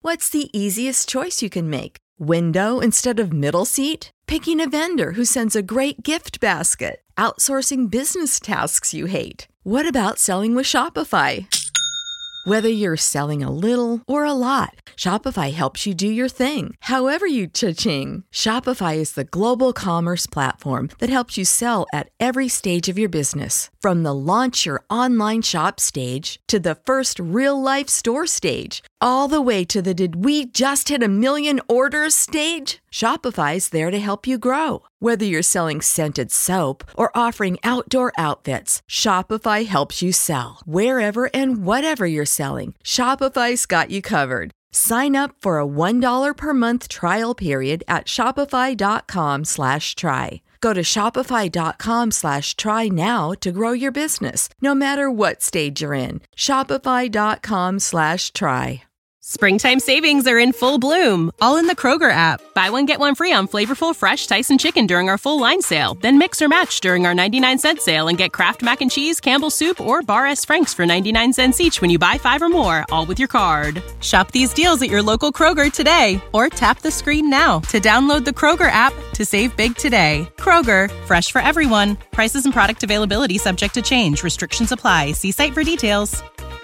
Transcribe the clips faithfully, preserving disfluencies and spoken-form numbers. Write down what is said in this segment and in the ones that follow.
What's the easiest choice you can make? Window instead of middle seat? Picking a vendor who sends a great gift basket? Outsourcing business tasks you hate? What about selling with Shopify? Whether you're selling a little or a lot, Shopify helps you do your thing, however you cha-ching. Shopify is the global commerce platform that helps you sell at every stage of your business. From the launch your online shop stage to the first real-life store stage, all the way to the did we just hit a million orders stage. Shopify's there to help you grow. Whether you're selling scented soap or offering outdoor outfits, Shopify helps you sell. Wherever and whatever you're selling, Shopify's got you covered. Sign up for a one dollar per month trial period at shopify.com slash try. Go to shopify.com slash try now to grow your business, no matter what stage you're in. Shopify.com slash try. Springtime savings are in full bloom, all in the Kroger app. Buy one, get one free on flavorful, fresh Tyson chicken during our full line sale. Then mix or match during our ninety-nine cent sale and get Kraft Mac and Cheese, Campbell's Soup, or Bar S. Frank's for ninety-nine cents each when you buy five or more, all with your card. Shop these deals at your local Kroger today, or tap the screen now to download the Kroger app to save big today. Kroger, fresh for everyone. Prices and product availability subject to change. Restrictions apply. See site for details.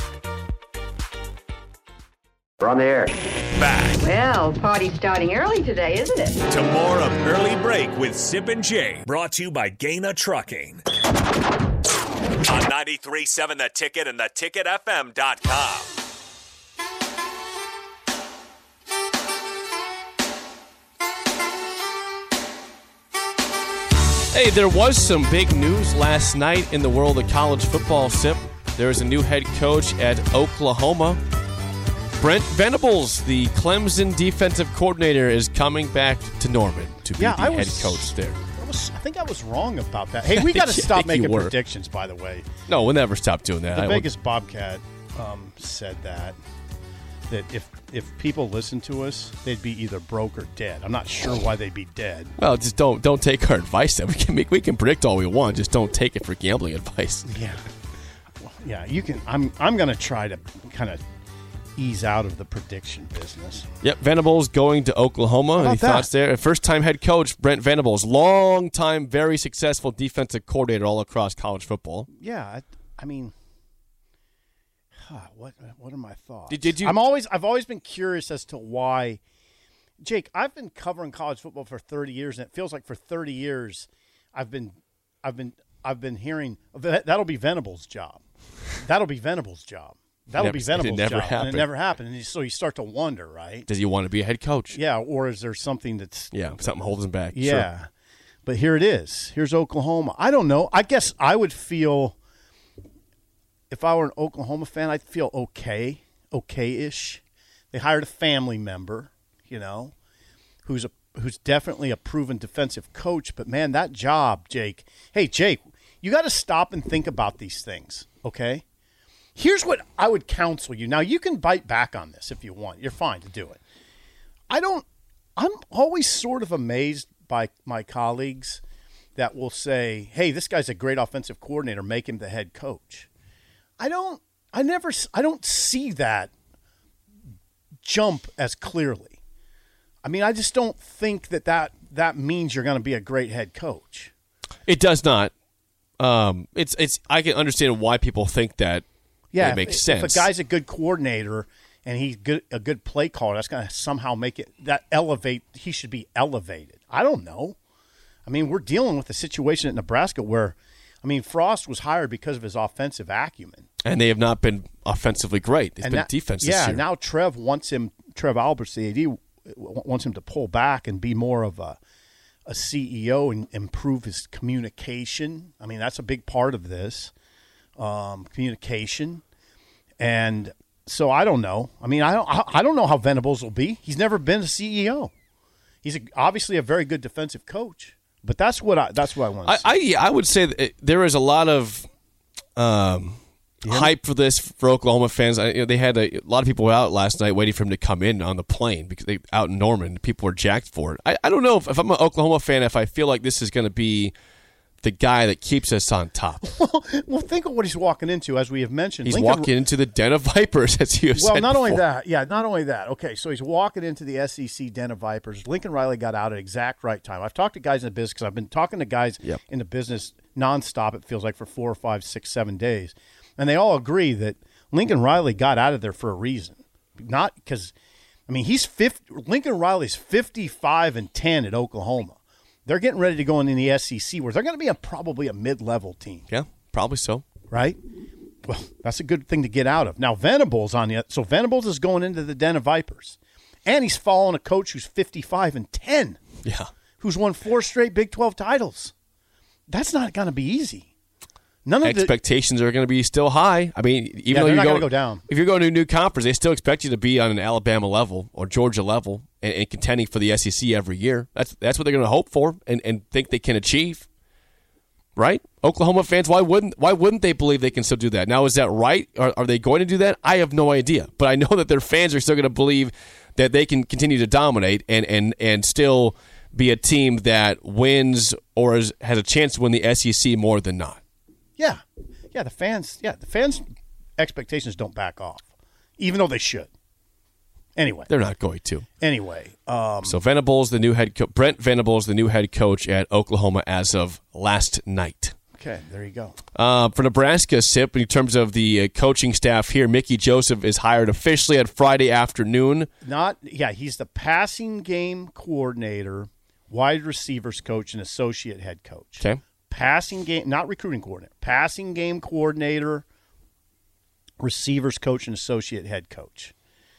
We're on the air. Back. Well, party's starting early today, isn't it? To more of Early Break with Sip and Jay. Brought to you by Gaina Trucking. On ninety-three point seven The Ticket and the ticket f m dot com. Hey, there was some big news last night in the world of college football, Sip. There is a new head coach at Oklahoma. Brent Venables, the Clemson defensive coordinator, is coming back to Norman to be yeah, the I head was, coach there. I, was, I think I was wrong about that. Hey, we got to yeah, stop making were. predictions, by the way. No, we'll never stop doing that. The I Vegas will... Bobcat um, said that, that if if people listen to us, they'd be either broke or dead. I'm not sure why they'd be dead. Well, just don't don't take our advice. Then we can make, we can predict all we want. Just don't take it for gambling advice. Yeah, well, yeah. You can. I'm I'm going to try to kind of ease out of the prediction business. Yep, Venables going to Oklahoma. Any thoughts there? First-time head coach Brent Venables, long-time, very successful defensive coordinator all across college football. Yeah, I, I mean, huh, what what are my thoughts? Did, did you? I'm always I've always been curious as to why. Jake, I've been covering college football for thirty years, and it feels like for thirty years, I've been, I've been, I've been hearing that, that'll be Venables' job. That'll be Venables' job. That'll never, be Venables' it never job, happened. and it never happened. And so you start to wonder, right? Does he want to be a head coach? Yeah, or is there something that's yeah, something holds him back? Yeah, sure. But here it is. Here's Oklahoma. I don't know. I guess I would feel if I were an Oklahoma fan, I'd feel okay, okay-ish. They hired a family member, you know, who's a who's definitely a proven defensive coach. But man, that job, Jake. Hey, Jake, you got to stop and think about these things, okay? Here's what I would counsel you. Now, you can bite back on this if you want. You're fine to do it. I don't – I'm always sort of amazed by my colleagues that will say, hey, this guy's a great offensive coordinator, make him the head coach. I don't – I never – I don't see that jump as clearly. I mean, I just don't think that that, that means you're going to be a great head coach. It does not. Um, it's it's. I can understand why people think that. Yeah, it makes if, sense. If a guy's a good coordinator and he's good, a good play caller, that's going to somehow make it that elevate. He should be elevated. I don't know. I mean, we're dealing with a situation at Nebraska where, I mean, Frost was hired because of his offensive acumen, and they have not been offensively great. It's and been that, defense. Yeah, this year. now Trev wants him. Trev Alberts, the A D, wants him to pull back and be more of a a C E O and improve his communication. I mean, that's a big part of this. Um, communication, and so I don't know. I mean, I don't. I don't know how Venables will be. He's never been a C E O. He's a, obviously a very good defensive coach, but that's what I. That's what I want to I, see. I I would say that it, there is a lot of um, yeah. hype for this for Oklahoma fans. I, you know, they had a, a lot of people out last night waiting for him to come in on the plane because they out in Norman. People were jacked for it. I, I don't know if, if I'm an Oklahoma fan, if I feel like this is going to be the guy that keeps us on top. Well, think of what he's walking into, as we have mentioned. He's Lincoln, walking into the den of vipers, as you have well, said not before. only that. Yeah, not only that. Okay, so he's walking into the S E C den of vipers. Lincoln Riley got out at exact right time. I've talked to guys in the business because I've been talking to guys Yep. in the business nonstop, it feels like, for four or five, six, seven days. And they all agree that Lincoln Riley got out of there for a reason. Not because, I mean, he's fifty, Lincoln Riley's fifty-five and ten at Oklahoma. They're getting ready to go in the S E C where they're going to be a, probably a mid-level team. Yeah, probably so. Right? Well, that's a good thing to get out of. Now, Venables on the so Venables is going into the den of vipers. And he's following a coach who's fifty-five and ten. Yeah. Who's won four straight Big twelve titles. That's not going to be easy. None of Expectations the, are going to be still high. I mean, even yeah, though they're you're not going to go down. If you're going to a new conference, they still expect you to be on an Alabama level or Georgia level and, and contending for the S E C every year. That's that's what they're going to hope for and, and think they can achieve. Right? Oklahoma fans, why wouldn't why wouldn't they believe they can still do that? Now, is that right? Are, are they going to do that? I have no idea. But I know that their fans are still going to believe that they can continue to dominate and and, and still be a team that wins or is, has a chance to win the S E C more than not. Yeah. Yeah, the fans, yeah, the fans' expectations don't back off, even though they should. Anyway. They're not going to. Anyway. Um, so Venables, the new head coach, Brent Venables, the new head coach at Oklahoma as of last night. Okay, there you go. Uh, for Nebraska, Sip, in terms of the uh, coaching staff here, Mickey Joseph is hired officially at Friday afternoon. Not, yeah, he's the passing game coordinator, wide receivers coach, and associate head coach. Okay. Passing game, not recruiting coordinator, passing game coordinator, receivers coach, and associate head coach.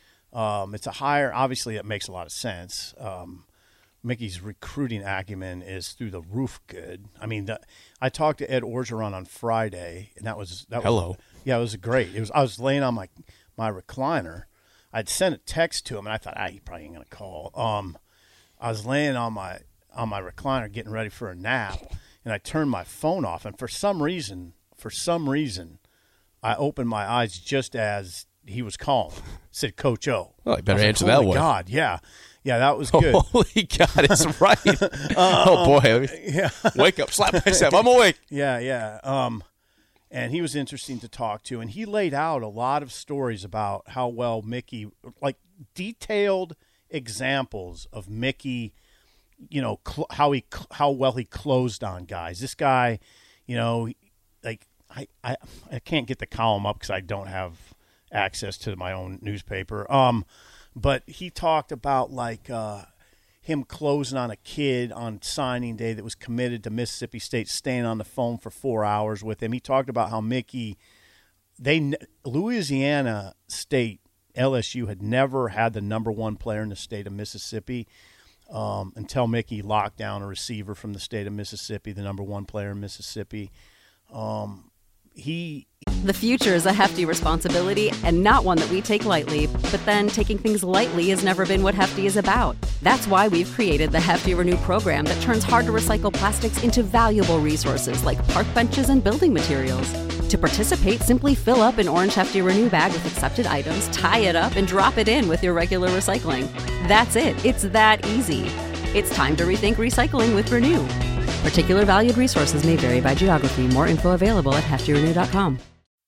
Um, it's a hire. Obviously, it makes a lot of sense. Um, Mickey's recruiting acumen is through the roof good. I mean, the, I talked to Ed Orgeron on Friday, and that was that. Hello. Was, yeah, it was great. It was. I was laying on my my recliner. I'd sent a text to him, and I thought, ah, he probably ain't gonna call. Um, I was laying on my on my recliner, getting ready for a nap. And I turned my phone off, and for some reason, for some reason, I opened my eyes just as he was calling. Said Coach O. Well, you better like, answer that Holy one. God, yeah, yeah, that was good. Holy God, it's right. uh, oh boy, yeah. Wake up, slap myself. I'm awake. Yeah, yeah. Um, and he was interesting to talk to, and he laid out a lot of stories about how well Mickey, like detailed examples of Mickey. You know cl- how he cl- how well he closed on guys. This guy, you know, like I I, I can't get the column up because I don't have access to my own newspaper. Um, but he talked about like uh, him closing on a kid on signing day that was committed to Mississippi State, staying on the phone for four hours with him. He talked about how Mickey, they Louisiana State L S U had never had the number one player in the state of Mississippi. Um, until Mickey locked down a receiver from the state of Mississippi, the number one player in Mississippi. Um, he. The future is a hefty responsibility and not one that we take lightly. But then taking things lightly has never been what Hefty is about. That's why we've created the Hefty Renew program that turns hard-to-recycle plastics into valuable resources like park benches and building materials. To participate, simply fill up an orange Hefty Renew bag with accepted items, tie it up, and drop it in with your regular recycling. That's it. It's that easy. It's time to rethink recycling with Renew. Particular valued resources may vary by geography. More info available at hefty renew dot com.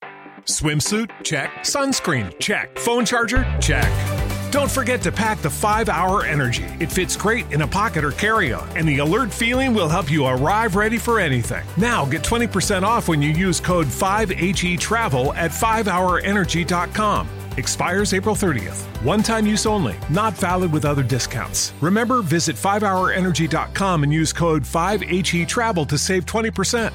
Swimsuit? Check. Sunscreen? Check. Phone charger? Check. Don't forget to pack the five hour Energy. It fits great in a pocket or carry-on, and the alert feeling will help you arrive ready for anything. Now get twenty percent off when you use code five H E travel at five hour energy dot com. Expires April thirtieth. One-time use only. Not valid with other discounts. Remember, visit five hour energy dot com and use code five H E travel to save twenty percent.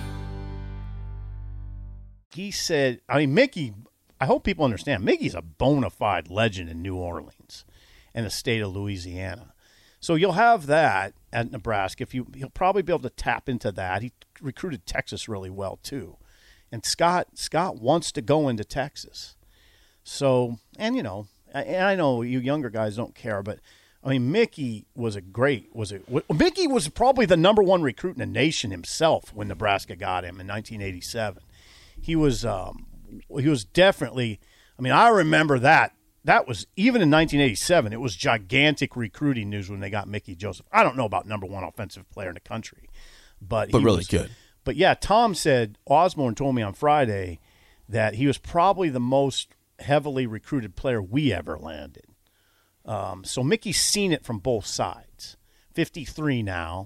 He said, I mean, Mickey, I hope people understand, Mickey's a bona fide legend in New Orleans and the state of Louisiana. So you'll have that at Nebraska. If you, he'll probably be able to tap into that. He recruited Texas really well, too. And Scott Scott wants to go into Texas. So, and, you know, and I know you younger guys don't care, but, I mean, Mickey was a great, was a, Mickey was probably the number one recruit in the nation himself when Nebraska got him in nineteen eighty-seven. He was um, he was definitely, I mean, I remember that. That was, even in nineteen eighty-seven, it was gigantic recruiting news when they got Mickey Joseph. I don't know about number one offensive player in the country, but but he really was, good. But yeah, Tom said Osborne told me on Friday that he was probably the most heavily recruited player we ever landed. Um, so Mickey's seen it from both sides. fifty-three now,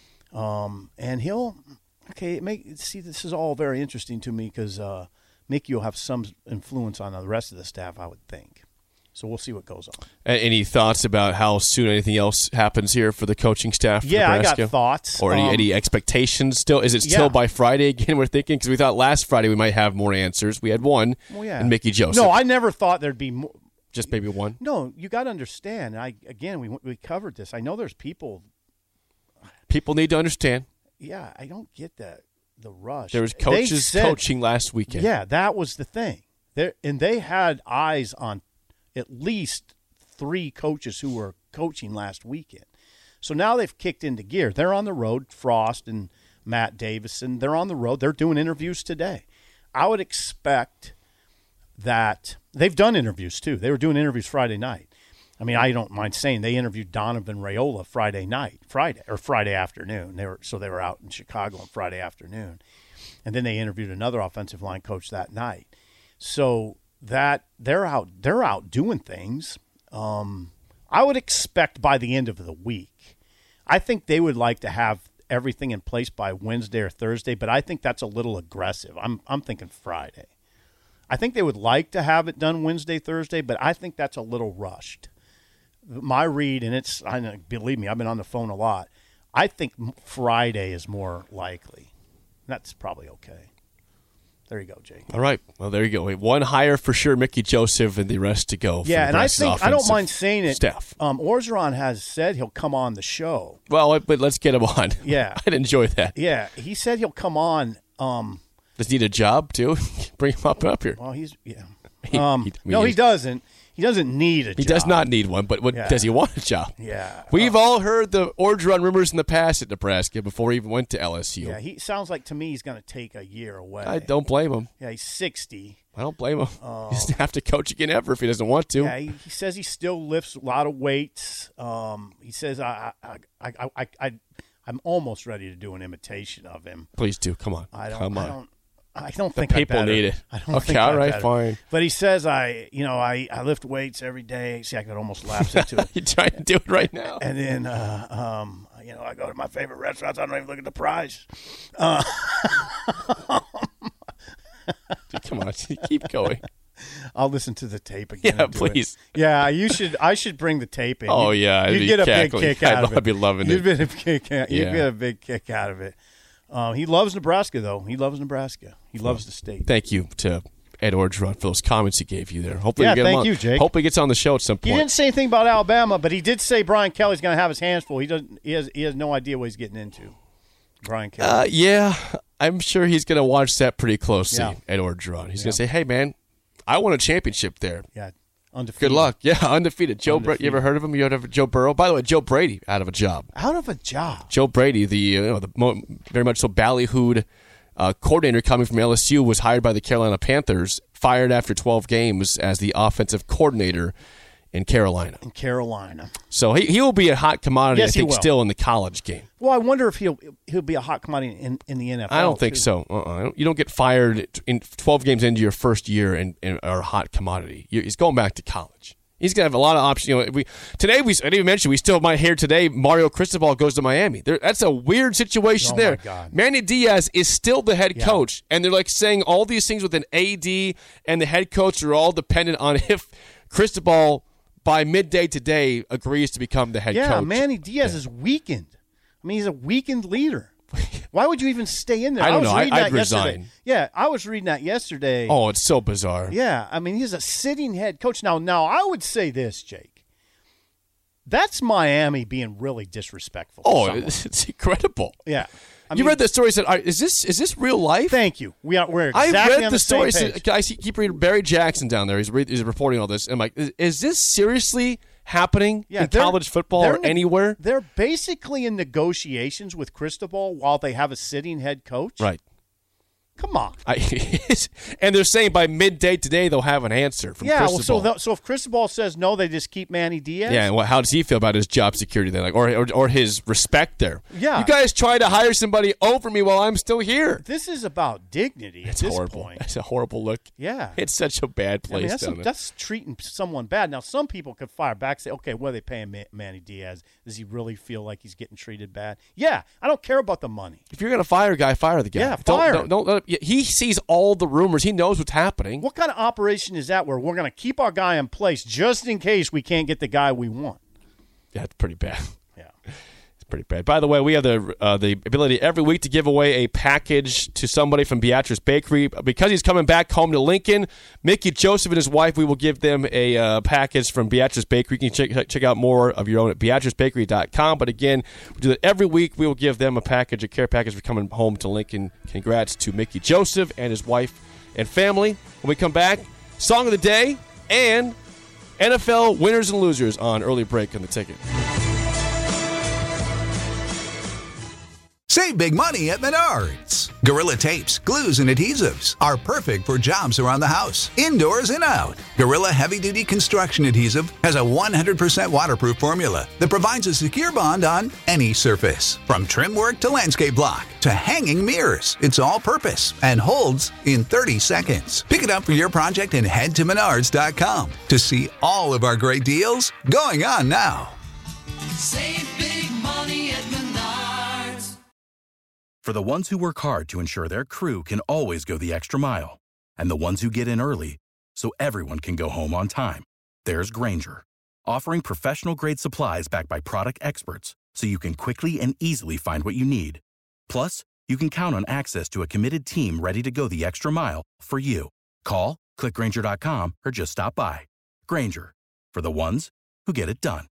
um, and he'll okay. It make see this is all very interesting to me because uh, Mickey will have some influence on the rest of the staff, I would think. So we'll see what goes on. Any thoughts about how soon anything else happens here for the coaching staff? For yeah, Nebraska? I got thoughts. Or any, um, any expectations still? Is it still yeah. by Friday again? We're thinking because we thought last Friday we might have more answers. We had one, well, yeah. and Mickey Joseph. No, I never thought there'd be more. Just maybe one. No, you got to understand. I again, we we covered this. I know there's people. People need to understand. Yeah, I don't get that the rush. There was They coaches said- coaching last weekend. Yeah, that was the thing. There and they had eyes on at least three coaches who were coaching last weekend. So now they've kicked into gear. They're on the road, Frost and Matt Davison. They're on the road. They're doing interviews today. I would expect that they've done interviews too. They were doing interviews Friday night. I mean, I don't mind saying they interviewed Donovan Raiola Friday night, Friday or Friday afternoon. They were so they were out in Chicago on Friday afternoon, and then they interviewed another offensive line coach that night. So that they're out, they're out doing things. Um, I would expect by the end of the week. I think they would like to have everything in place by Wednesday or Thursday, but I think that's a little aggressive. I'm I'm thinking Friday. I think they would like to have it done Wednesday, Thursday, but I think that's a little rushed. My read, and it's I know, believe me, I've been on the phone a lot. I think Friday is more likely. That's probably okay. There you go, Jake. All right. Well, there you go. One hire for sure, Mickey Joseph, and the rest to go. Yeah, and I think I don't mind offensive saying it. Staff. Um, Orgeron has said he'll come on the show. Well, but let's get him on. Yeah. I'd enjoy that. Yeah, he said he'll come on. Um, Does he need a job too? Bring him up up here. well, he's yeah. He- Um, he- no, he he's- doesn't. He doesn't need a He job. does not need one, but what, Yeah. does he want a job? Yeah. We've Uh, all heard the Orgeron rumors in the past at Nebraska before he even went to L S U. Yeah, he sounds like to me he's going to take a year away. I don't blame him. Yeah, he's sixty. I don't blame him. he doesn't have to coach again ever if he doesn't want to. Yeah, he, he says he still lifts a lot of weights. Um, he says I, I, I, I, I, I, I'm almost ready to do an imitation of him. Please do. Come on. I don't. Come on. I don't. I don't The think I people better. need it. I don't Okay, think all I right, better. fine. But he says I, you know, I, I lift weights every day. See, I could almost lapse into it. You're trying to do it right now. And then, uh, um, you know, I go to my favorite restaurants. I don't even look at the price. Uh, Come on. Keep going. I'll listen to the tape again. Yeah, and do it. please. Yeah, you should. I should bring the tape in. Oh, You'd- yeah, I'd you'd be get a cackling. big kick out I'd- of it. I'd be loving you'd it. Be a kick out, You'd Yeah. get a big kick out of it. Uh, he loves Nebraska, though. He loves Nebraska. He loves the state. Thank you to Ed Orgeron for those comments he gave you there. Hopefully Yeah, we get him thank on. you, Jake. Hopefully he gets on the show at some He point. didn't say anything about Alabama, but he did say Brian Kelly's going to have his hands full. He doesn't. He has. He has no idea what he's getting into. Brian Kelly. Uh, yeah, I'm sure he's going to watch that pretty closely, Yeah. Ed Orgeron. He's Yeah. going to say, hey, man, I won a championship there. yeah, undefeated. Good luck. Yeah, undefeated. Joe, Bur- Undefeated. you ever heard of him? You heard of Joe Burrow? By the way, Joe Brady out of a job. Out of a job. Joe Brady, the you know the mo- very much so ballyhooed uh, coordinator coming from L S U, was hired by the Carolina Panthers, fired after twelve games as the offensive coordinator in Carolina. In Carolina. So he he will be a hot commodity, Yes, I he think, will. still in the college game. Well, I wonder if he'll he'll be a hot commodity in, in the N F L. I don't think too. so. Uh-uh. You don't get fired in twelve games into your first year and, and are a hot commodity. You- He's going back to college. He's going to have a lot of options. You know, we today we I didn't even mention we still might hear today Mario Cristobal goes to Miami. There, that's a weird situation Oh, my there. God. Manny Diaz is still the head Yeah. coach, and they're like saying all these things with an A D and the head coach are all dependent on if Cristobal by midday today agrees to become the head Yeah, coach. Manny Diaz is weakened. I mean, he's a weakened leader. Why would you even stay in there? I don't was know. I- reading I'd that yesterday. resign. Yeah, I was reading that yesterday. Oh, it's so bizarre. Yeah, I mean, he's a sitting head coach. Now, now I would say this, Jake. That's Miami being really disrespectful. to Oh, someone. it's, it's incredible. yeah. I you mean, read the story. Said, "Are- "Is this is this real life?" Thank you. We are. We're I exactly read on the the story. same page. I see, keep reading Barry Jackson down there. He's, re- he's reporting all this. And I'm like, is, is this seriously happening in they're- college football they're or ne- anywhere? They're basically in negotiations with Cristobal while they have a sitting head coach. Right. Come on. I, and they're saying by midday today they'll have an answer from yeah, Cristobal. well, so, so if Cristobal says no, they just keep Manny Diaz? Yeah, and what, how does he feel about his job security then, like, or, or or his respect there? Yeah. You guys try to hire somebody over me while I'm still here. This is about dignity at It's this horrible. point. It's a horrible look. Yeah. It's such a bad I mean, place that's, down some, there. that's treating someone bad. Now, some people could fire back and say, okay, what are they paying Ma- Manny Diaz? Does he really feel like he's getting treated bad? Yeah, I don't care about the money. If you're going to fire a guy, fire the guy. Yeah, don't, fire don't, him. don't let him, he sees all the rumors. He knows what's happening. What kind of operation is that where we're going to keep our guy in place just in case we can't get the guy we want? Yeah, it's pretty bad. Yeah. It's pretty bad. By the way, we have the uh, the ability every week to give away a package to somebody from Beatrice Bakery. Because he's coming back home to Lincoln, Mickey Joseph and his wife, we will give them a uh, package from Beatrice Bakery. You can check, check out more of your own at beatrice bakery dot com. But again, we do that every week. We will give them a package, a care package for coming home to Lincoln. Congrats to Mickey Joseph and his wife and family. When we come back, Song of the Day and N F L winners and losers on Early Break on the Ticket. Save big money at Menards. Gorilla tapes, glues, and adhesives are perfect for jobs around the house, indoors and out. Gorilla Heavy Duty Construction Adhesive has a one hundred percent waterproof formula that provides a secure bond on any surface. From trim work to landscape block to hanging mirrors, it's all purpose and holds in thirty seconds. Pick it up for your project and head to menards dot com to see all of our great deals going on now. Save big money at Menards. For the ones who work hard to ensure their crew can always go the extra mile, and the ones who get in early so everyone can go home on time, there's Grainger, offering professional-grade supplies backed by product experts so you can quickly and easily find what you need. Plus, you can count on access to a committed team ready to go the extra mile for you. Call, click Grainger dot com, or just stop by. Grainger, for the ones who get it done.